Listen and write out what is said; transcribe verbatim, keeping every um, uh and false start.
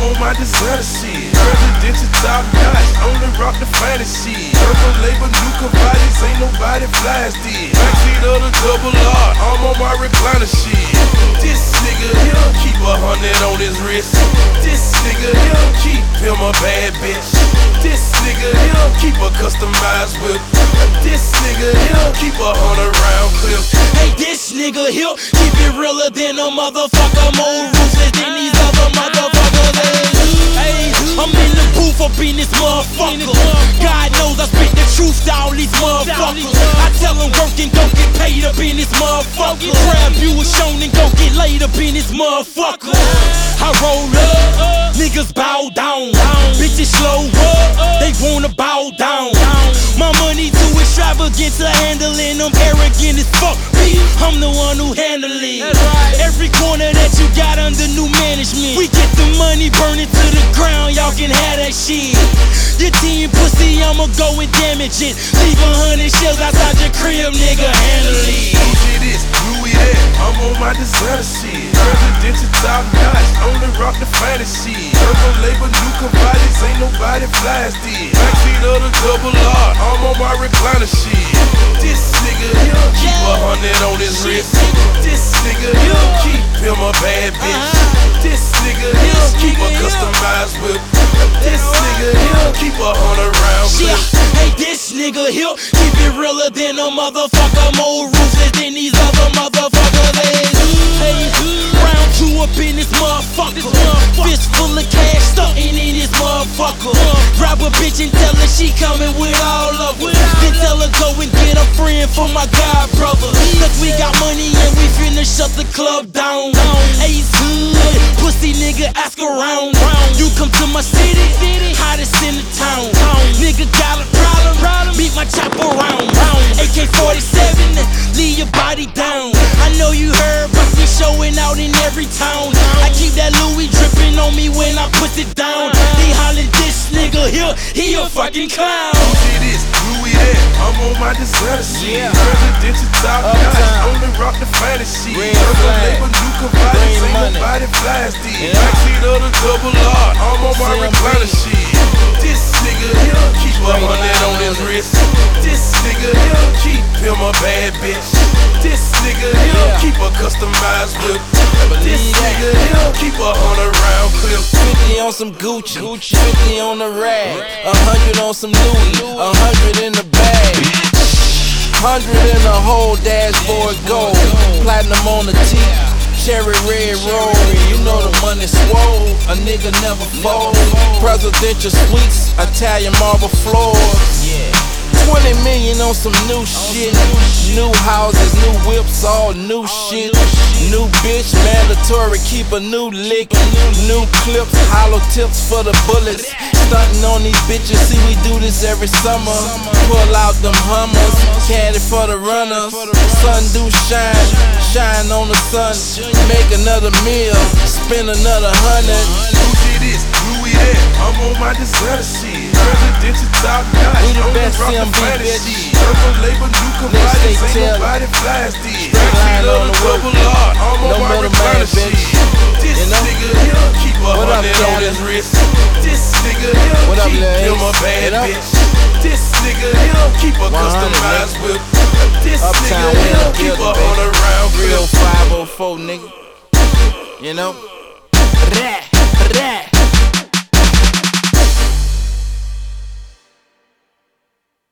on my designer shit. Presidential top notch, only rock the fantasy. Purple label, new Cavallis, ain't nobody flies this. Backseat of the double R, I'm on my recliner shit. This nigga here keep a hundred on his wrist. This nigga here keep him a bad bitch. This nigga here keep a customized whip. This nigga here keep a hundred round clip. Hey, this nigga here keep it realer than a motherfucker, more ruthless than these other motherfuckers. Hey, I'm in the booth up in this motherfucker. God knows I spit the truth to all these motherfuckers. I tell them work and don't get paid up in this motherfucker. Grab you a shown and go get laid up in this motherfucker. I roll up, niggas bow down. Bitches slow up, they wanna bow down. My money too extravagant to handling them, arrogant as fuck. I'm the one who handle it. Every corner that you got under new management, we get the money, burn it to the ground, y'all can have that shit. Your team pussy, I'ma go and damage it. Leave a hundred shells outside your crib, nigga, handle it. Shit is Louis that, I'm on my designer shit. Presidential top notch, only rock the fantasy. Purple label, new Cavallis, ain't nobody flies this. Backseat of the double R, I'm on my recliner shit. This nigga here keep a hundred on his wrist. This nigga here keep him a bad bitch. This nigga here keep a customized whip. This nigga here keep a hundred round clip. Hey, this nigga here keep it realer than a motherfucker, more ruthless than these other motherfuckers. Hey, round two up in this motherfucker. Fist full of cash stuck in this motherfucker. Grab a bitch and tell her she coming with all of us. Then tell her go and get a friend for my god brother. Look, we got money and we finna shut the club down. Ace hood, pussy nigga ask around. You come to my city, hottest in the town. Nigga got a problem, beat my chopper round. A K forty-seven, leave your body down. I know you heard, but we showing out in every town. I keep that Louis dripping on me when I put it down. They hollin' this nigga here, he a fucking clown. Shit is Louis that, I'm on my designer shit. Presidential top notch, only rock the fantasy. Purple label, new Cavallis, ain't nobody flies this. Backseat of the double R, I'm on my recliner shit. This nigga here keep a hundred on his wrist. This nigga here keep him a bad bitch. This nigga here keep a customized whip. This nigga here keep a hundred round clip. Fifty on some Gucci, fifty on the rag, a hundred on some Louis, a hundred in the bag. Hundred in the whole dashboard gold, platinum on the teeth. Cherry red roll, you know the money swole, a nigga never fold. Presidential suites, Italian marble floors. Twenty million on some new shit. New houses, new whips, all new shit. New bitch, mandatory, keep a new lick. New clips, hollow tips for the bullets. Stunting on these bitches, see we do this every summer. Pull out them Hummers, caddy for the runners. Sun do shine, shine on the sun. Make another meal, spend another hundred. Shit is Louis that, I'm on my designer shit. Presidential top notch, We the only best rock the C M B, fantasy. bitch. Purple label, new Cavallis, ain't tell. nobody flies this. Straight Backseat line of on the the work, double bitch. R, I'm No on my middleman, recliner bitch. shit. This You know? nigga here keep a What up, hundred on Cali? his wrist. This nigga here What up, keep Lil him a Ace? bad What up? bitch. This nigga here keep a one hundred, customized whip. This Uptown, nigga we in here the keep a building, hundred round Real clip. five oh four, nigga. You know?